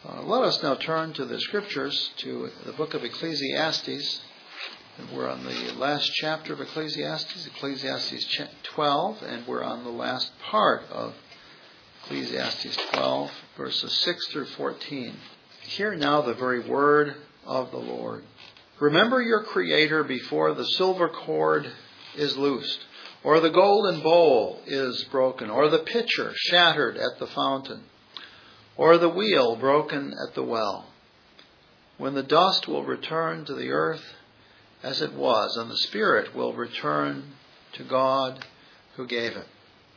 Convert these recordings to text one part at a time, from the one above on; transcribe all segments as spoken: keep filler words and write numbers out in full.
Uh, let us now turn to the Scriptures, to the book of Ecclesiastes. And we're on the last chapter of Ecclesiastes, Ecclesiastes twelve, and we're on the last part of Ecclesiastes twelve, verses six through fourteen. Hear now the very word of the Lord. Remember your Creator before the silver cord is loosed, or the golden bowl is broken, or the pitcher shattered at the fountain, or the wheel broken at the well. When the dust will return to the earth as it was, and the spirit will return to God who gave it.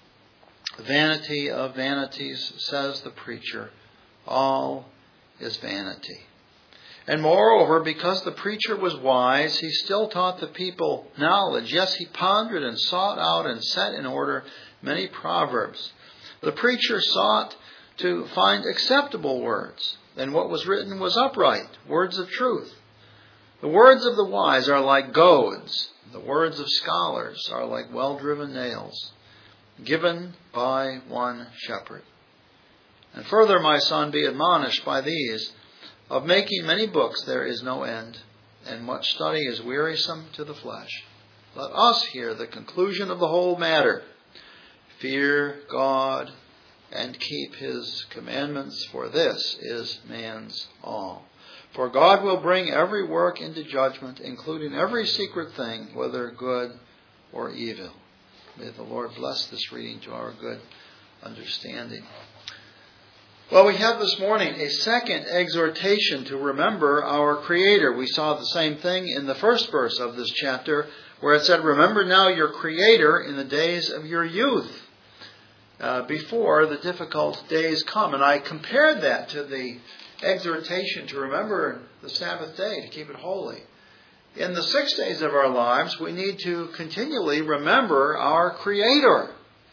Vanity of vanities, says the preacher, all is vanity. And moreover, because the preacher was wise, he still taught the people knowledge. Yes, he pondered and sought out and set in order many proverbs. The preacher sought to find acceptable words, and what was written was upright, words of truth. The words of the wise are like goads. The words of scholars are like well-driven nails, given by one shepherd. And further, my son, be admonished by these. Of making many books there is no end, and much study is wearisome to the flesh. Let us hear the conclusion of the whole matter. Fear God and keep His commandments, for this is man's all. For God will bring every work into judgment, including every secret thing, whether good or evil. May the Lord bless this reading to our good understanding. Well, we have this morning a second exhortation to remember our Creator. We saw the same thing in the first verse of this chapter, where it said, remember now your Creator in the days of your youth, uh, before the difficult days come. And I compared that to the exhortation to remember the Sabbath day, to keep it holy. In the six days of our lives, we need to continually remember our Creator.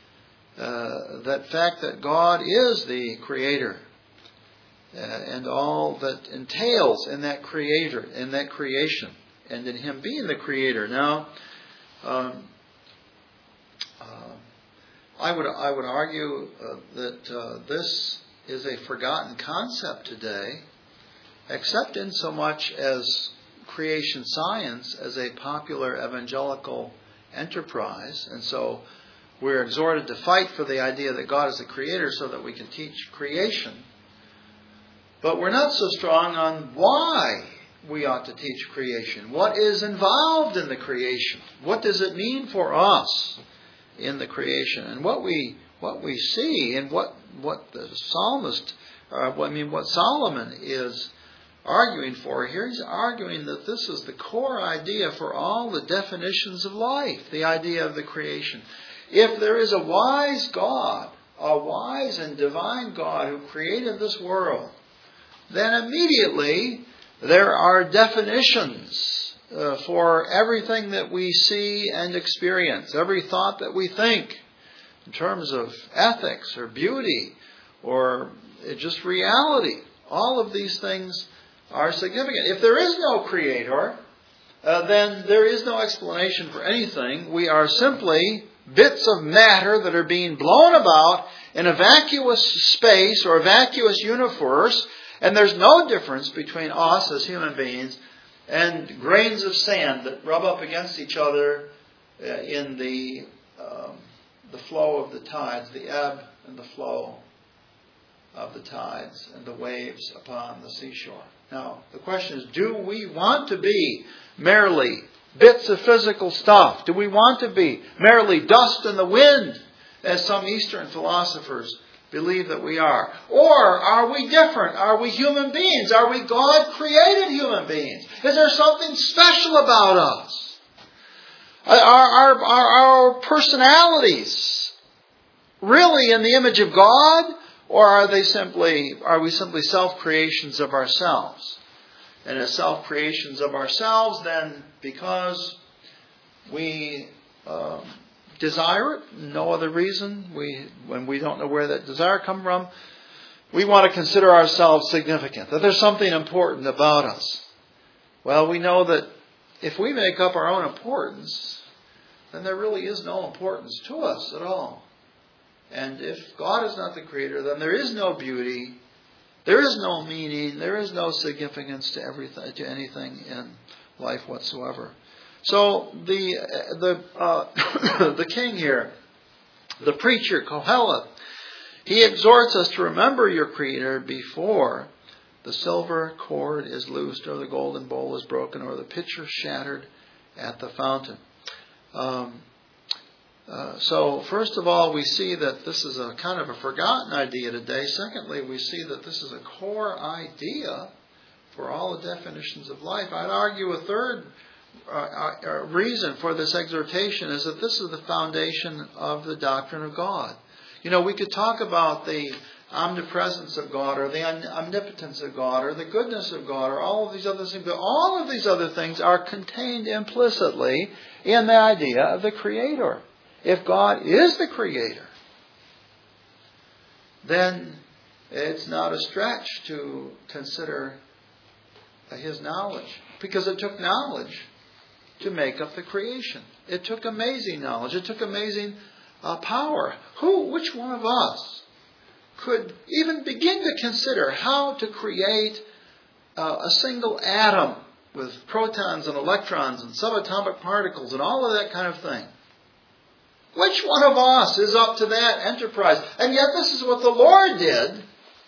Uh, that fact that God is the Creator, uh, and all that entails in that Creator, in that creation, and in Him being the Creator. Now, um, uh, I would I would argue uh, that uh, this is a forgotten concept today, except in so much as creation science as a popular evangelical enterprise, and so we're exhorted to fight for the idea that God is the Creator so that we can teach creation. But we're not so strong on why we ought to teach creation. What is involved in the creation? What does it mean for us in the creation? And what we what we see, and what what the psalmist, uh, I mean, what Solomon is arguing for here, he's arguing that this is the core idea for all the definitions of life, the idea of the creation. If there is a wise God, a wise and divine God who created this world, then immediately there are definitions uh, for everything that we see and experience, every thought that we think in terms of ethics or beauty or just reality. All of these things are significant. If there is no Creator, uh, then there is no explanation for anything. We are simply bits of matter that are being blown about in a vacuous space or a vacuous universe, and there's no difference between us as human beings and grains of sand that rub up against each other in the um, the flow of the tides, the ebb and the flow of the tides and the waves upon the seashore. Now, the question is, do we want to be merely bits of physical stuff? Do we want to be merely dust in the wind, as some Eastern philosophers believe that we are? Or are we different? Are we human beings? Are we God-created human beings? Is there something special about us? Are our, our, our personalities really in the image of God? Or are they simply, are we simply self-creations of ourselves? And as self-creations of ourselves, then because we um, desire it, no other reason, we when we don't know where that desire comes from, we want to consider ourselves significant, that there's something important about us. Well, we know that if we make up our own importance, then there really is no importance to us at all. And if God is not the Creator, then there is no beauty There is no meaning, there is no significance to everything, to anything in life whatsoever. So the the uh, the king here, the preacher Kohelet, he exhorts us to remember your Creator before the silver cord is loosed, or the golden bowl is broken, or the pitcher shattered at the fountain. Um, uh, so, first of all, we see that this is a kind of a forgotten idea today. Secondly, we see that this is a core idea for all the definitions of life. I'd argue a third uh, uh, reason for this exhortation is that this is the foundation of the doctrine of God. You know, we could talk about the omnipresence of God, or the omnipotence of God, or the goodness of God, or all of these other things. But all of these other things are contained implicitly in the idea of the Creator. If God is the Creator, then it's not a stretch to consider His knowledge, because it took knowledge to make up the creation. It took amazing knowledge. It took amazing uh, power. Who, which one of us could even begin to consider how to create uh, a single atom with protons and electrons and subatomic particles and all of that kind of thing? Which one of us is up to that enterprise? And yet this is what the Lord did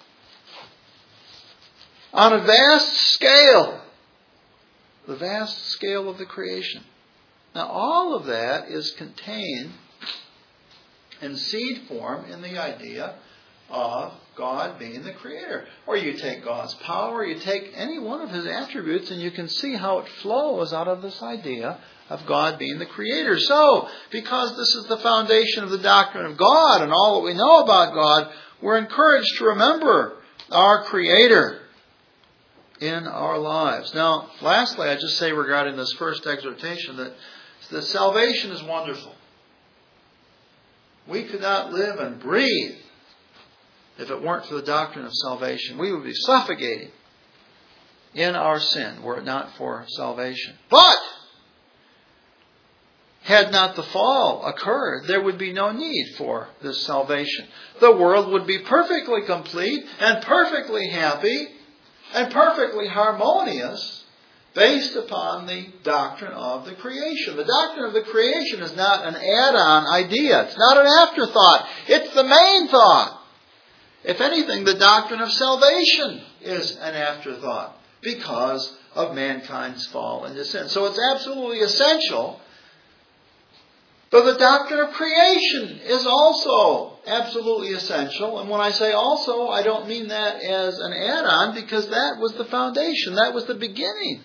on a vast scale. The vast scale of the creation. Now all of that is contained in seed form in the idea of God being the Creator. Or you take God's power, you take any one of His attributes, and you can see how it flows out of this idea of God being the Creator. So, because this is the foundation of the doctrine of God and all that we know about God, we're encouraged to remember our Creator in our lives. Now, lastly, I just say regarding this first exhortation that, that salvation is wonderful. We could not live and breathe if it weren't for the doctrine of salvation. We would be suffocating in our sin were it not for salvation. But had not the fall occurred, there would be no need for this salvation. The world would be perfectly complete and perfectly happy and perfectly harmonious based upon the doctrine of the creation. The doctrine of the creation is not an add-on idea. It's not an afterthought. It's the main thought. If anything, the doctrine of salvation is an afterthought because of mankind's fall into sin. So it's absolutely essential. But the doctrine of creation is also absolutely essential. And when I say also, I don't mean that as an add-on, because that was the foundation. That was the beginning.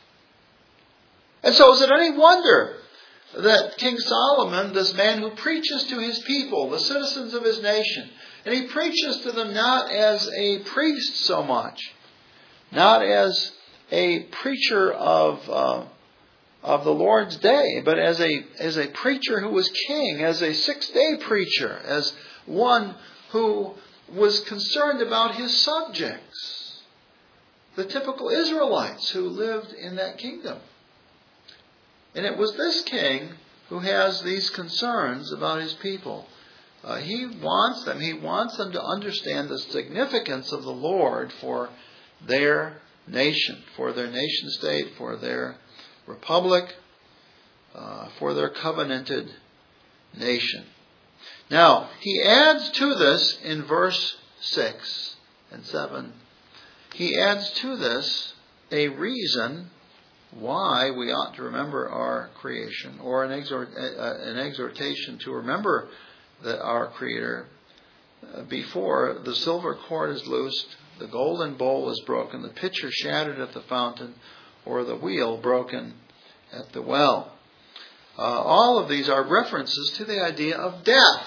And so is it any wonder that King Solomon, this man who preaches to his people, the citizens of his nation, and he preaches to them not as a priest so much, not as a preacher of uh, of the Lord's day, but as a as a preacher who was king, as a six-day preacher, as one who was concerned about his subjects, the typical Israelites who lived in that kingdom. And it was this king who has these concerns about his people. Uh, he wants them, he wants them to understand the significance of the Lord for their nation, for their nation state, for their republic, uh, for their covenanted nation. Now, he adds to this in verse six and seven, he adds to this a reason why we ought to remember our creation, or an, exhort, uh, an exhortation to remember that our Creator uh, before the silver cord is loosed, the golden bowl is broken, the pitcher shattered at the fountain, or the wheel broken at the well. Uh, all of these are references to the idea of death,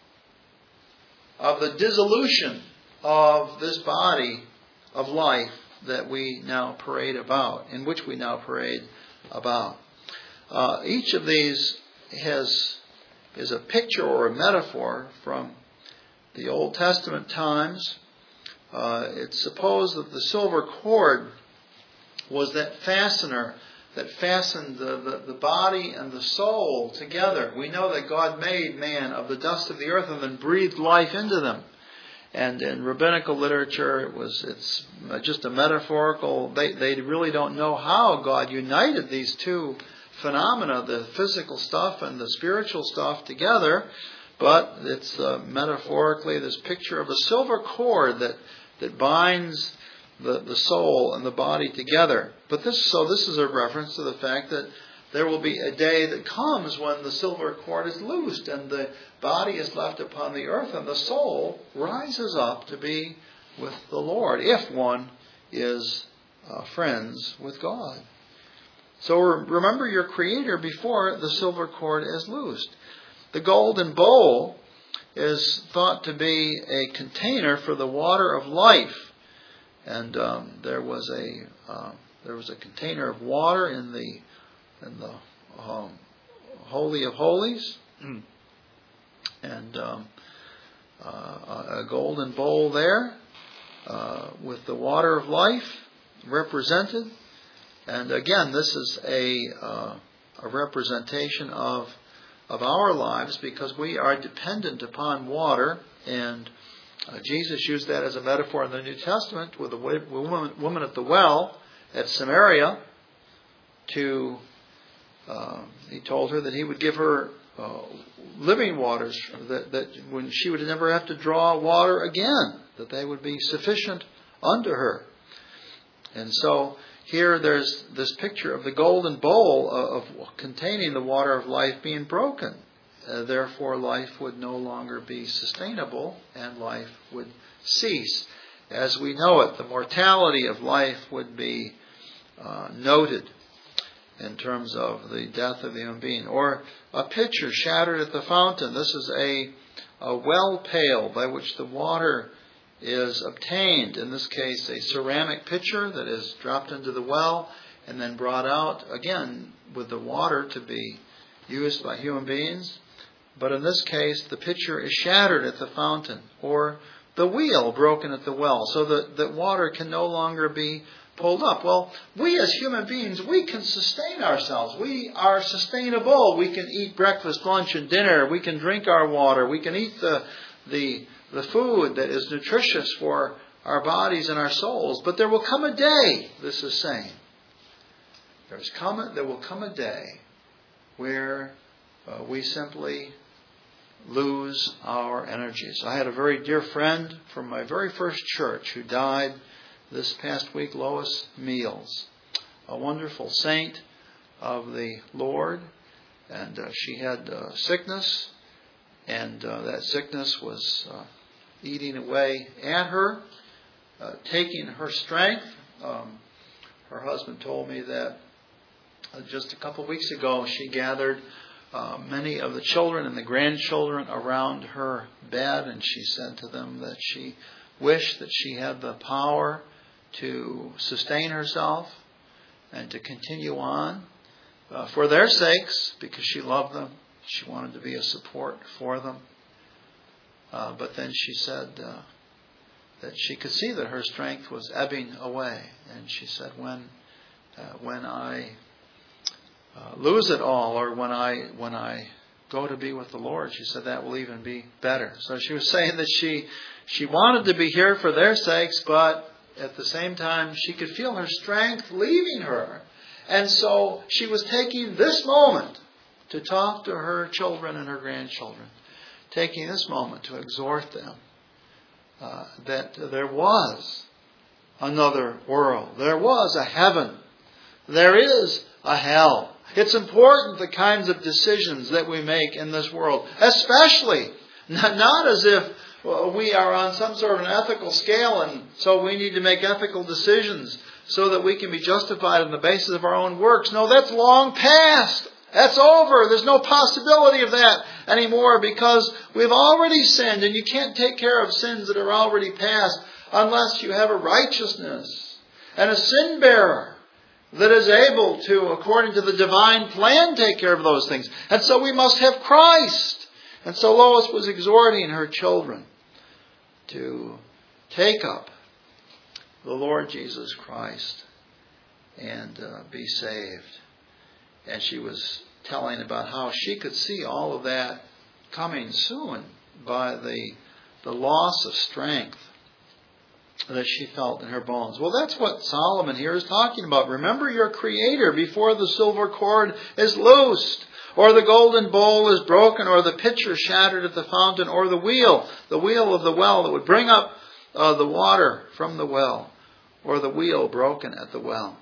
of the dissolution of this body of life that we now parade about, in which we now parade about. Uh, each of these has is a picture or a metaphor from the Old Testament times. Uh, it's supposed that the silver cord was that fastener that fastened the, the, the body and the soul together. We know that God made man of the dust of the earth and then breathed life into them. And in rabbinical literature, it was it's just a metaphorical. They they really don't know how God united these two phenomena, the physical stuff and the spiritual stuff, together. But it's uh, metaphorically this picture of a silver cord that that binds the the soul and the body together. But this so this is a reference to the fact that there will be a day that comes when the silver cord is loosed and the body is left upon the earth and the soul rises up to be with the Lord, if one is uh, friends with God. So remember your Creator before the silver cord is loosed. The golden bowl is thought to be a container for the water of life. And um, there was a uh, there was a container of water in the in the um, Holy of Holies, and um, uh, a golden bowl there uh, with the water of life represented. And again, this is a uh, a representation of of our lives, because we are dependent upon water, and uh, Jesus used that as a metaphor in the New Testament with the woman, woman at the well at Samaria. To uh, he told her that he would give her uh, living waters, that, that when she would never have to draw water again, that they would be sufficient unto her. And so here there's this picture of the golden bowl of, of containing the water of life being broken. Uh, therefore, life would no longer be sustainable and life would cease. As we know it, the mortality of life would be uh, noted in terms of the death of the human being. Or a pitcher shattered at the fountain. This is a, a well pail by which the water is obtained. In this case, a ceramic pitcher that is dropped into the well and then brought out, again, with the water to be used by human beings. But in this case, the pitcher is shattered at the fountain, or the wheel broken at the well, so that, that water can no longer be pulled up. Well, we as human beings, we can sustain ourselves. We are sustainable. We can eat breakfast, lunch, and dinner. We can drink our water. We can eat the the the food that is nutritious for our bodies and our souls. But there will come a day, this is saying, there's come a, there will come a day where uh, we simply lose our energies. I had a very dear friend from my very first church who died this past week, Lois Meals, a wonderful saint of the Lord, and uh, she had uh, sickness, and uh, that sickness was uh, eating away at her, uh, taking her strength. Um, her husband told me that uh, just a couple of weeks ago she gathered uh, many of the children and the grandchildren around her bed, and she said to them that she wished that she had the power to sustain herself and to continue on uh, for their sakes, because she loved them. She wanted to be a support for them. Uh, but then she said uh, that she could see that her strength was ebbing away. And she said, when uh, when I uh, lose it all, or when I when I go to be with the Lord, she said that will even be better. So she was saying that she she wanted to be here for their sakes, but at the same time she could feel her strength leaving her. And so she was taking this moment to talk to her children and her grandchildren, taking this moment to exhort them uh, that there was another world. There was a heaven. There is a hell. It's important the kinds of decisions that we make in this world, especially not, not as if we are on some sort of an ethical scale and so we need to make ethical decisions so that we can be justified on the basis of our own works. No, that's long past. That's over. There's no possibility of that anymore, because we've already sinned, and you can't take care of sins that are already past unless you have a righteousness and a sin bearer that is able to, according to the divine plan, take care of those things. And so we must have Christ. And so Lois was exhorting her children to take up the Lord Jesus Christ and uh, be saved. And she was telling about how she could see all of that coming soon by the the loss of strength that she felt in her bones. Well, that's what Solomon here is talking about. Remember your Creator before the silver cord is loosed, or the golden bowl is broken, or the pitcher shattered at the fountain, or the wheel, the wheel of the well that would bring up uh, the water from the well, or the wheel broken at the well.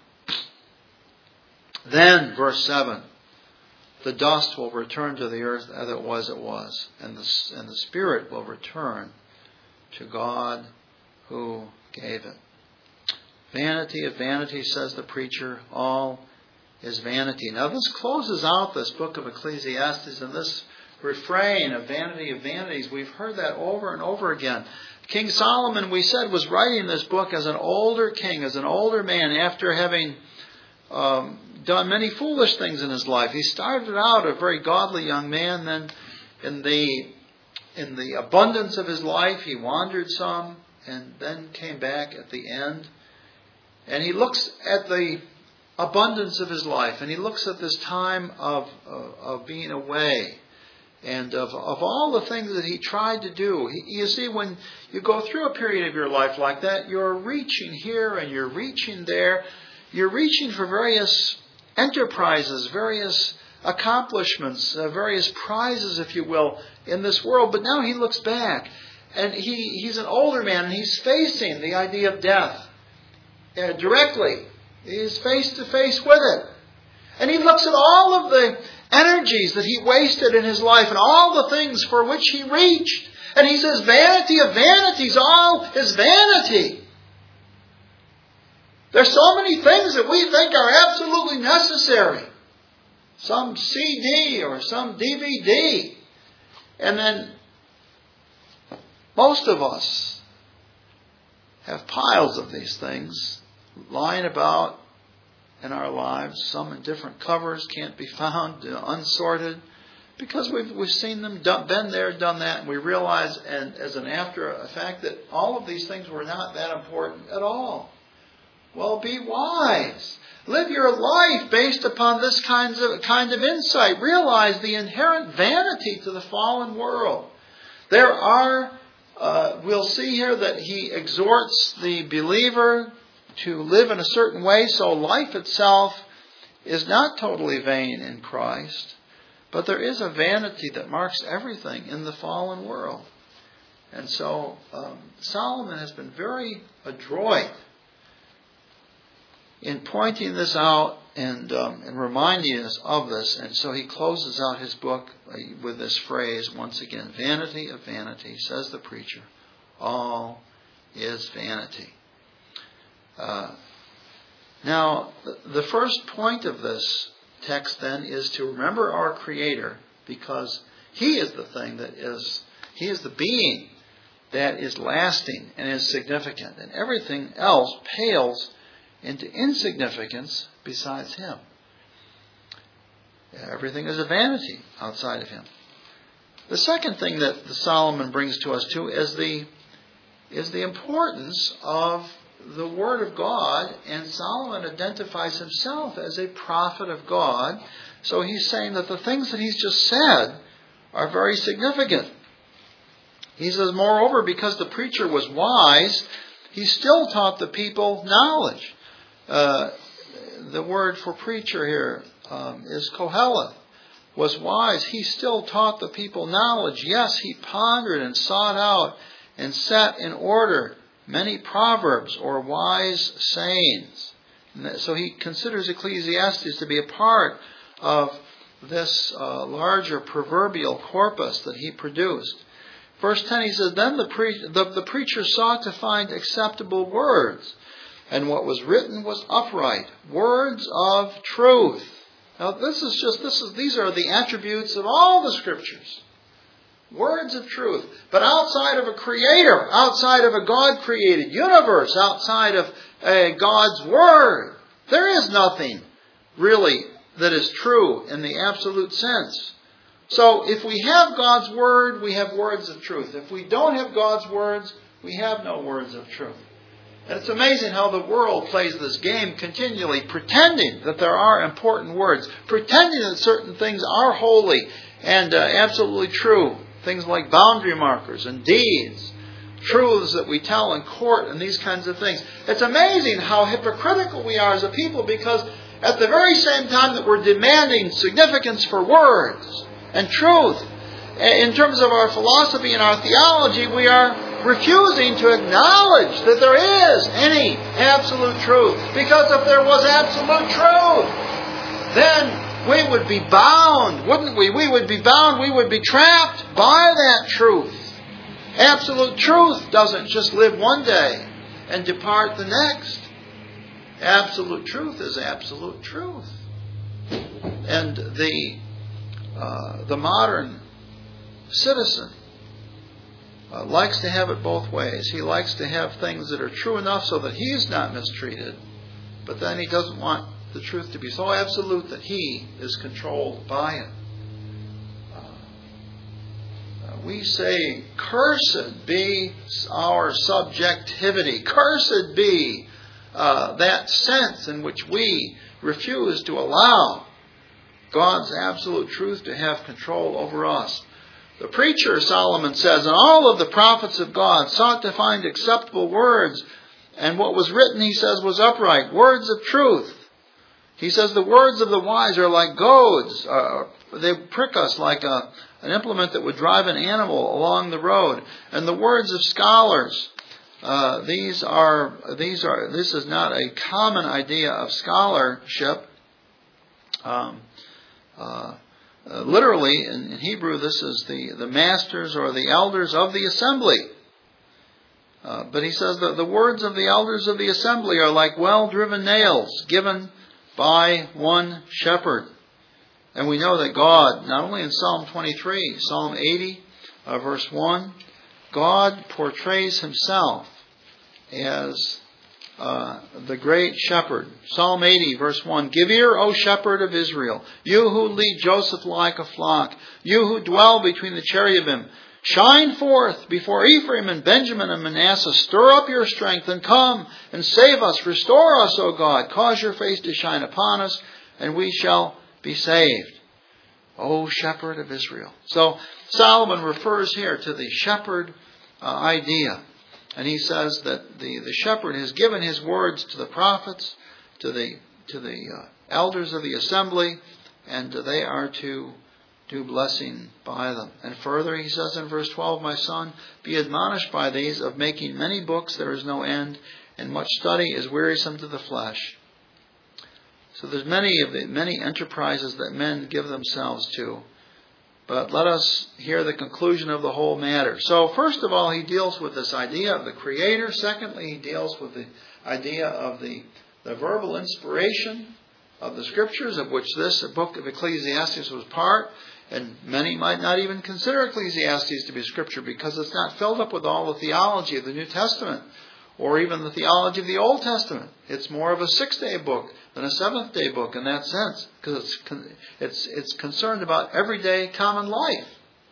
Then, verse seven, the dust will return to the earth as it was it was, and the, and the spirit will return to God who gave it. Vanity of vanity, says the preacher, all is vanity. Now this closes out this book of Ecclesiastes, and this refrain of vanity of vanities, we've heard that over and over again. King Solomon, we said, was writing this book as an older king, as an older man, after having um, done many foolish things in his life. He started out a very godly young man, then in the in the abundance of his life he wandered some, and then came back at the end. And he looks at the abundance of his life, and he looks at this time of of, of being away, and of, of all the things that he tried to do. He, you see, when you go through a period of your life like that, you're reaching here and you're reaching there. You're reaching for various enterprises, various accomplishments, uh, various prizes, if you will, in this world. But now he looks back, and he, he's an older man, and he's facing the idea of death uh, directly. He's face to face with it. And he looks at all of the energies that he wasted in his life and all the things for which he reached. And he says, vanity of vanities, all is vanity. There's so many things that we think are absolutely necessary. Some C D or some D V D. And then most of us have piles of these things lying about in our lives. Some in different covers, can't be found, unsorted. Because we've we've seen them, done, been there, done that, and we realize, and as an after effect, that all of these things were not that important at all. Well, be wise. Live your life based upon this kind of, kind of insight. Realize the inherent vanity to the fallen world. There are, uh, we'll see here that he exhorts the believer to live in a certain way, so life itself is not totally vain in Christ, but there is a vanity that marks everything in the fallen world. And so um, Solomon has been very adroit in pointing this out and um, and reminding us of this. And so he closes out his book with this phrase once again, vanity of vanity, says the preacher, all is vanity. Uh, now, the first point of this text then is to remember our Creator, because He is the thing that is, He is the being that is lasting and is significant. And everything else pales into insignificance besides Him. Everything is a vanity outside of Him. The second thing that the Solomon brings to us too is the is the importance of the Word of God, and Solomon identifies himself as a prophet of God. So he's saying that the things that he's just said are very significant. He says, moreover, because the preacher was wise, he still taught the people knowledge. Uh, the word for preacher here um, is koheleth, was wise. He still taught the people knowledge. Yes, he pondered and sought out and set in order many proverbs or wise sayings. So he considers Ecclesiastes to be a part of this uh, larger proverbial corpus that he produced. Verse ten, he says, Then the, pre- the, the preacher sought to find acceptable words, and what was written was upright, words of truth. Now this is just, this is these are the attributes of all the Scriptures. Words of truth. But outside of a creator, outside of a God-created universe, outside of uh, God's Word, there is nothing really that is true in the absolute sense. So if we have God's Word, we have words of truth. If we don't have God's words, we have no words of truth. And it's amazing how the world plays this game continually, pretending that there are important words, pretending that certain things are holy and uh, absolutely true. Things like boundary markers and deeds truths that we tell in court and these kinds of things. It's amazing how hypocritical we are as a people, because at the very same time that we're demanding significance for words and truth, in terms of our philosophy and our theology, we are refusing to acknowledge that there is any absolute truth. Because if there was absolute truth, then we would be bound, wouldn't we? We would be bound, we would be trapped by that truth. Absolute truth doesn't just live one day and depart the next. Absolute truth is absolute truth. And the uh, the modern citizen uh, likes to have it both ways. He likes to have things that are true enough so that he's not mistreated, but then he doesn't want the truth to be so absolute that he is controlled by it. We say, cursed be our subjectivity. Cursed be uh, that sense in which we refuse to allow God's absolute truth to have control over us. The preacher, Solomon says, and all of the prophets of God sought to find acceptable words, and what was written, he says, was upright, words of truth. He says the words of the wise are like goads. Uh, they prick us like a, an implement that would drive an animal along the road. And the words of scholars, uh, these are these are this is not a common idea of scholarship. Um, uh, uh, literally, in, in Hebrew, this is the, the masters or the elders of the assembly. Uh, but he says that the words of the elders of the assembly are like well-driven nails given by one shepherd. And we know that God, not only in Psalm twenty-three, Psalm eighty, uh, verse one, God portrays himself as uh, the great shepherd. Psalm eighty, verse one, give ear, O shepherd of Israel, you who lead Joseph like a flock, you who dwell between the cherubim, shine forth before Ephraim and Benjamin and Manasseh. Stir up your strength and come and save us. Restore us, O God. Cause your face to shine upon us, and we shall be saved. O shepherd of Israel. So Solomon refers here to the shepherd uh, idea. And he says that the, the shepherd has given his words to the prophets, to the, to the uh, elders of the assembly, and they are to do blessing by them. And further, he says in verse twelve, my son, be admonished by these, of making many books there is no end, and much study is wearisome to the flesh. So there's many of the many enterprises that men give themselves to. But let us hear the conclusion of the whole matter. So first of all, he deals with this idea of the Creator. Secondly, he deals with the idea of the, the verbal inspiration of the Scriptures, of which this book of Ecclesiastes was part. And many might not even consider Ecclesiastes to be Scripture because it's not filled up with all the theology of the New Testament or even the theology of the Old Testament. It's more of a six-day book than a seventh-day book in that sense, because it's it's it's concerned about everyday common life.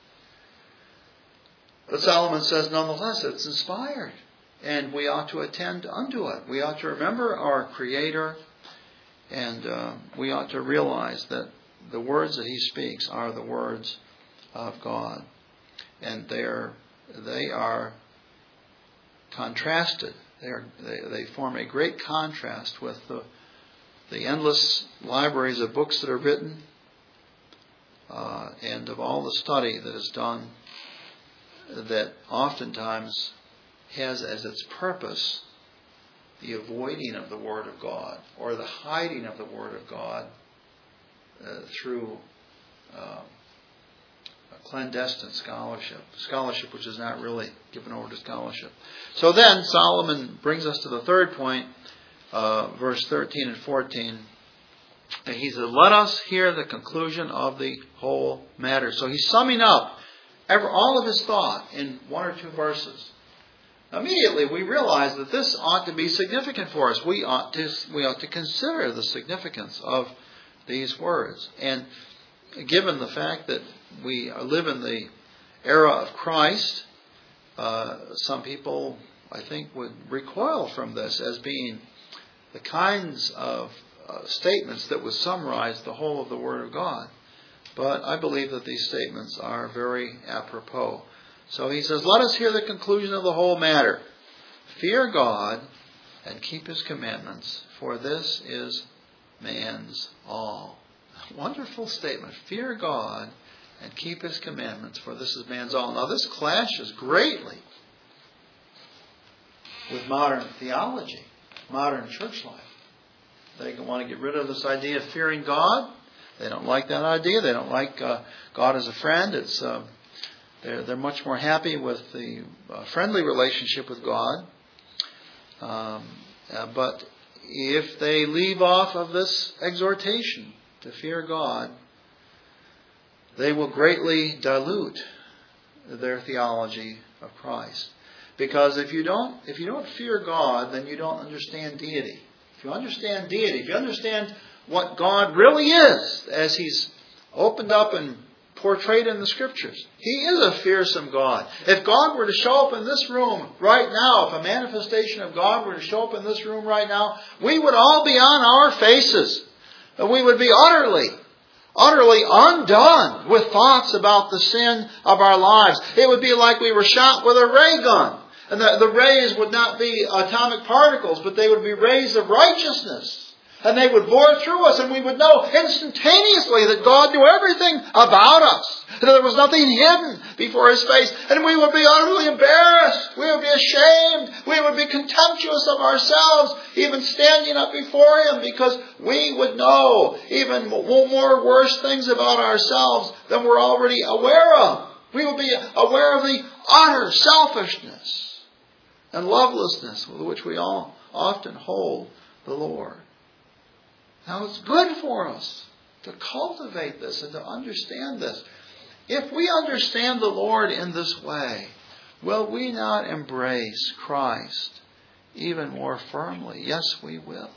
But Solomon says, nonetheless, it's inspired, and we ought to attend unto it. We ought to remember our Creator, and uh, we ought to realize that the words that He speaks are the words of God, and they're they are contrasted. They are they, they form a great contrast with the the endless libraries of books that are written, uh, and of all the study that is done, that oftentimes has as its purpose the avoiding of the Word of God, or the hiding of the Word of God uh, through uh, clandestine scholarship, scholarship which is not really given over to scholarship. So then Solomon brings us to the third point, uh, verse thirteen and fourteen. And he said, let us hear the conclusion of the whole matter. So he's summing up every, all of his thought in one or two verses. Immediately we realize that this ought to be significant for us. We ought to, we ought to consider the significance of these words. And given the fact that we live in the era of Christ, uh, some people, I think, would recoil from this as being the kinds of uh, statements that would summarize the whole of the Word of God. But I believe that these statements are very apropos. So he says, let us hear the conclusion of the whole matter. Fear God and keep his commandments, for this is man's all. Wonderful statement. Fear God and keep his commandments, for this is man's all. Now this clashes greatly with modern theology, modern church life. They want to get rid of this idea of fearing God. They don't like that idea. They don't like uh, God as a friend. It's uh, they're they're much more happy with the uh, friendly relationship with God. Um, uh, but if they leave off of this exhortation to fear God, they will greatly dilute their theology of Christ. Because if you don't, if you don't fear God, then you don't understand deity. If you understand deity, if you understand what God really is, as He's opened up and portrayed in the Scriptures, He is a fearsome God. If God were to show up in this room right now, if a manifestation of God were to show up in this room right now, we would all be on our faces. We would be utterly, utterly undone with thoughts about the sin of our lives. It would be like we were shot with a ray gun. And the, the rays would not be atomic particles, but they would be rays of righteousness. And they would bore through us, and we would know instantaneously that God knew everything about us. That there was nothing hidden before His face. And we would be utterly embarrassed. We would be ashamed. We would be contemptuous of ourselves, even standing up before Him, because we would know even more worse things about ourselves than we're already aware of. We would be aware of the utter selfishness and lovelessness with which we all often hold the Lord. Now it's good for us to cultivate this and to understand this. If we understand the Lord in this way, will we not embrace Christ even more firmly? Yes, we will.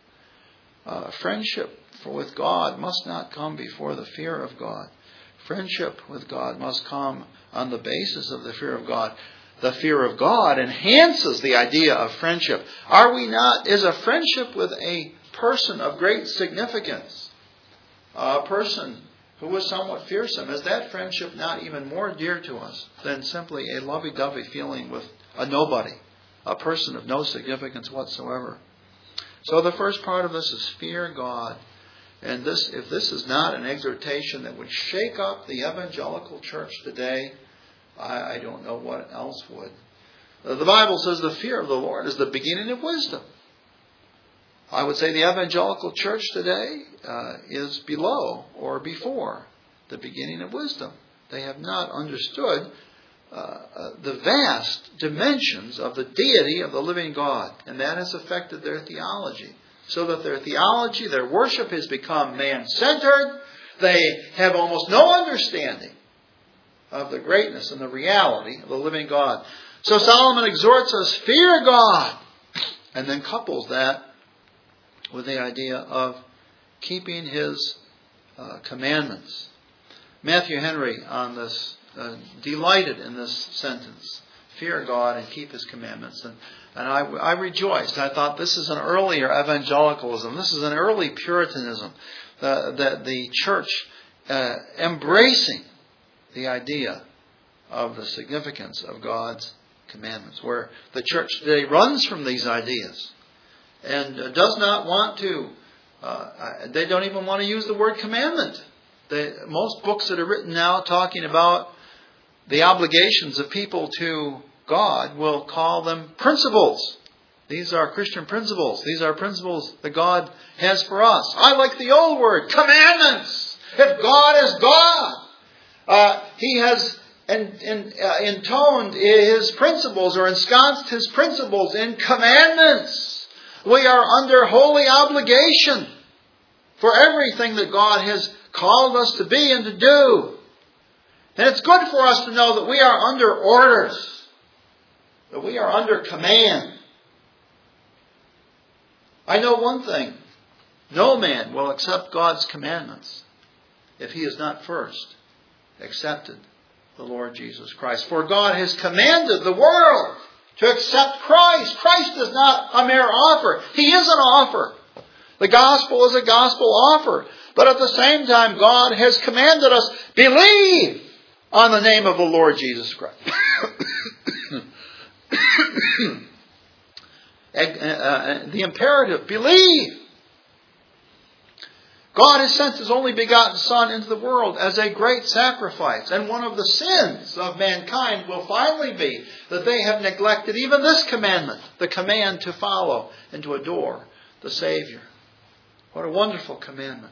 Uh, friendship for, with God must not come before the fear of God. Friendship with God must come on the basis of the fear of God. The fear of God enhances the idea of friendship. Are we not, is a friendship with a person of great significance, a person who is somewhat fearsome, is that friendship not even more dear to us than simply a lovey-dovey feeling with a nobody, a person of no significance whatsoever? So the first part of this is fear God. And this, if this is not an exhortation that would shake up the evangelical church today, I, I don't know what else would. The Bible says the fear of the Lord is the beginning of wisdom. I would say the evangelical church today uh, is below or before the beginning of wisdom. They have not understood uh, uh, the vast dimensions of the deity of the living God, and that has affected their theology. So that their theology, their worship has become man-centered. They have almost no understanding of the greatness and the reality of the living God. So Solomon exhorts us, fear God, and then couples that with the idea of keeping His uh, commandments. Matthew Henry on this uh, delighted in this sentence, fear God and keep His commandments. And, and I, I rejoiced. I thought this is an earlier evangelicalism. This is an early Puritanism. Uh, that the church uh, embracing the idea of the significance of God's commandments, where the church today runs from these ideas and does not want to, uh, they don't even want to use the word commandment. They, most books that are written now talking about the obligations of people to God will call them principles. These are Christian principles. These are principles that God has for us. I like the old word, commandments. If God is God, uh, He has in, in, uh, intoned His principles or ensconced His principles in commandments. We are under holy obligation for everything that God has called us to be and to do. And it's good for us to know that we are under orders, that we are under command. I know one thing. No man will accept God's commandments if he has not first accepted the Lord Jesus Christ. For God has commanded the world to accept Christ. Christ is not a mere offer. He is an offer. The gospel is a gospel offer. But at the same time, God has commanded us, believe on the name of the Lord Jesus Christ. The imperative, believe. God has sent His only begotten Son into the world as a great sacrifice. And one of the sins of mankind will finally be that they have neglected even this commandment, the command to follow and to adore the Savior. What a wonderful commandment.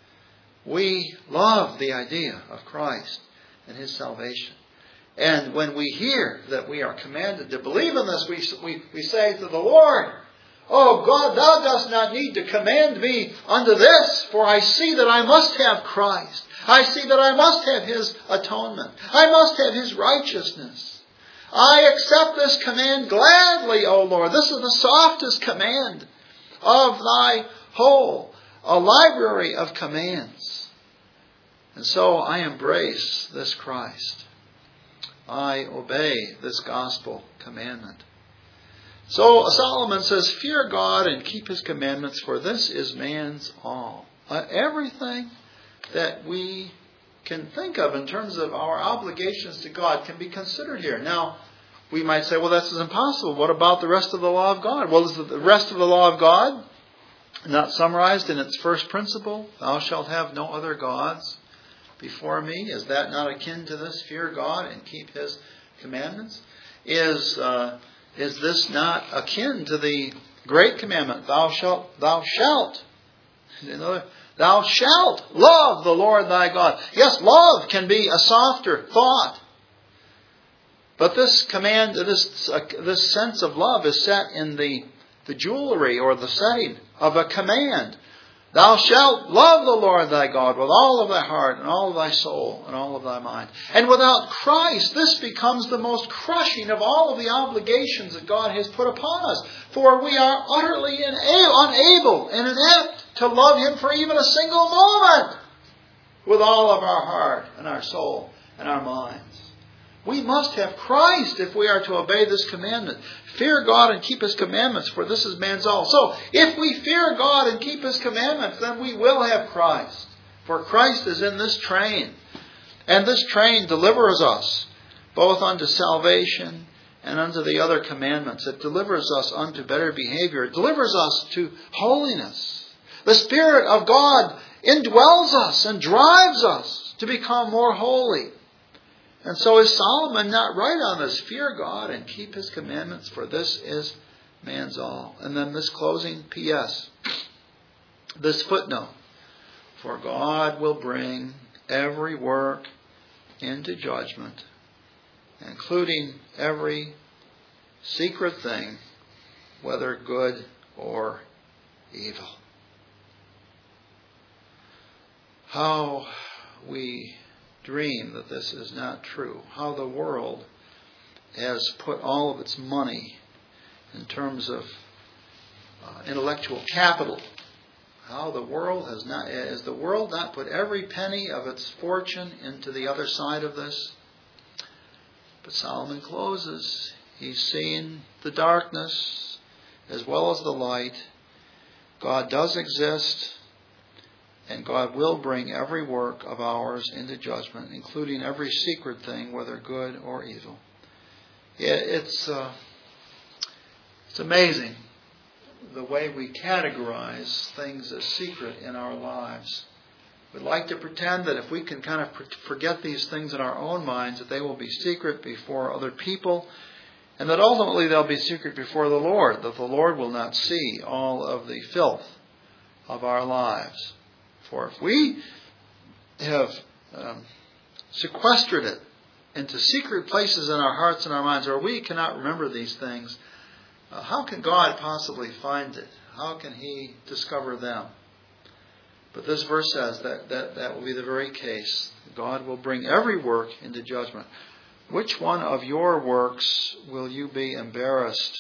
We love the idea of Christ and His salvation. And when we hear that we are commanded to believe in this, we, we, we say to the Lord, "Oh God, Thou dost not need to command me unto this, for I see that I must have Christ. I see that I must have His atonement. I must have His righteousness. I accept this command gladly, O Lord. This is the softest command of Thy whole, a library of commands. And so I embrace this Christ. I obey this gospel commandment." So Solomon says, "Fear God and keep His commandments, for this is man's all." Uh, everything that we can think of in terms of our obligations to God can be considered here. Now, we might say, well, this is impossible. What about the rest of the law of God? Well, is the rest of the law of God not summarized in its first principle? Thou shalt have no other gods before me. Is that not akin to this? Fear God and keep His commandments. Is uh, is this not akin to the great commandment? Thou shalt, thou shalt, you know, thou shalt love the Lord thy God. Yes, love can be a softer thought, but this command, this uh, this sense of love is set in the the jewelry or the setting of a command. Thou shalt love the Lord thy God with all of thy heart and all of thy soul and all of thy mind. And without Christ, this becomes the most crushing of all of the obligations that God has put upon us. For we are utterly unable and inept to love Him for even a single moment with all of our heart and our soul and our minds. We must have Christ if we are to obey this commandment. Fear God and keep His commandments, for this is man's all. So, if we fear God and keep His commandments, then we will have Christ. For Christ is in this train. And this train delivers us both unto salvation and unto the other commandments. It delivers us unto better behavior. It delivers us to holiness. The Spirit of God indwells us and drives us to become more holy. And so is Solomon not right on this? Fear God and keep His commandments, for this is man's all. And then this closing P S This footnote. For God will bring every work into judgment, including every secret thing, whether good or evil. How we dream that this is not true. How the world has put all of its money in terms of uh, intellectual capital. How the world has not, has the world not put every penny of its fortune into the other side of this? But Solomon closes. He's seen the darkness as well as the light. God does exist. And God will bring every work of ours into judgment, including every secret thing, whether good or evil. It's uh, it's amazing the way we categorize things as secret in our lives. We'd like to pretend that if we can kind of forget these things in our own minds, that they will be secret before other people, and that ultimately they'll be secret before the Lord, that the Lord will not see all of the filth of our lives. For if we have um, sequestered it into secret places in our hearts and our minds, or we cannot remember these things, uh, how can God possibly find it? How can He discover them? But this verse says that that, that will be the very case. God will bring every work into judgment. Which one of your works will you be embarrassed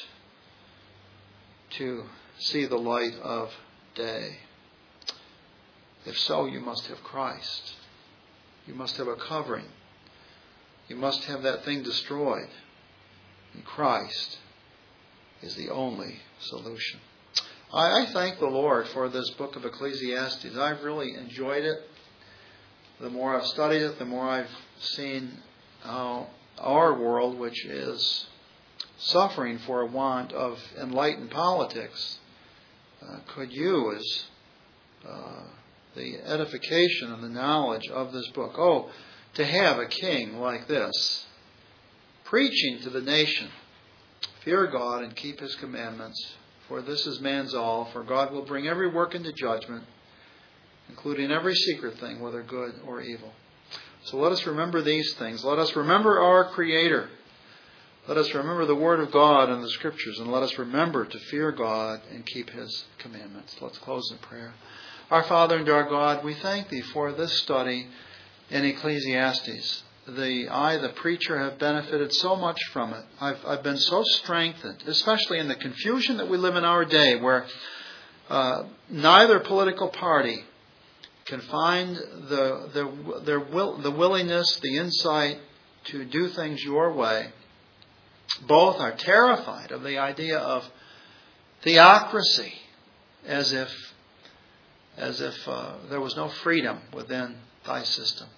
to see the light of day? If so, you must have Christ. You must have a covering. You must have that thing destroyed. And Christ is the only solution. I, I thank the Lord for this book of Ecclesiastes. I've really enjoyed it. the more I've studied it, the more I've seen how our world, which is suffering for a want of enlightened politics, uh, could use uh, the edification and the knowledge of this book. Oh, to have a king like this, preaching to the nation, fear God and keep His commandments, for this is man's all, for God will bring every work into judgment, including every secret thing, whether good or evil. So let us remember these things. Let us remember our Creator. Let us remember the Word of God and the Scriptures, and let us remember to fear God and keep His commandments. Let's close in prayer. Our Father and our God, we thank Thee for this study in Ecclesiastes. The I, the preacher, have benefited so much from it. I've, I've been so strengthened, especially in the confusion that we live in our day, where uh, neither political party can find the the their will, the willingness, the insight to do things your way. Both are terrified of the idea of theocracy, as if as if uh, there was no freedom within Thy system.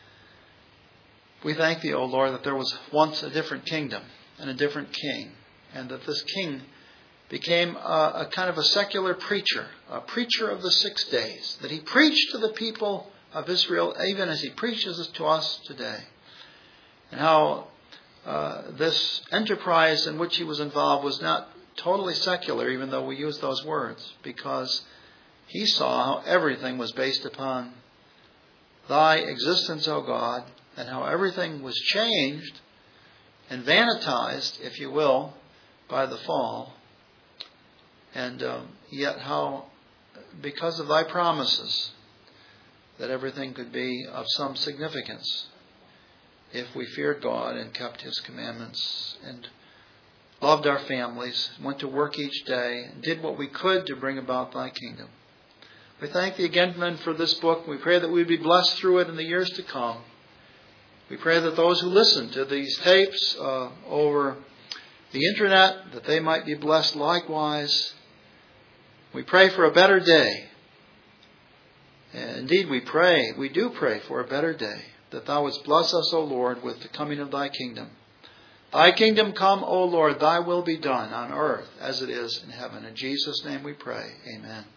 We thank Thee, O Lord, that there was once a different kingdom and a different king, and that this king became a, a kind of a secular preacher, a preacher of the six days, that he preached to the people of Israel even as he preaches to us today. And how uh, this enterprise in which he was involved was not totally secular, even though we use those words, because he saw how everything was based upon Thy existence, O God, and how everything was changed and vanitized, if you will, by the fall. And um, yet how, because of Thy promises, that everything could be of some significance if we feared God and kept His commandments and loved our families, went to work each day, and did what we could to bring about Thy kingdom. We thank Thee again, men, for this book. We pray that we be blessed through it in the years to come. We pray that those who listen to these tapes uh, over the internet, that they might be blessed likewise. We pray for a better day. And indeed, we pray, we do pray for a better day, that Thou wouldst bless us, O Lord, with the coming of Thy kingdom. Thy kingdom come, O Lord, Thy will be done on earth as it is in heaven. In Jesus' name we pray. Amen.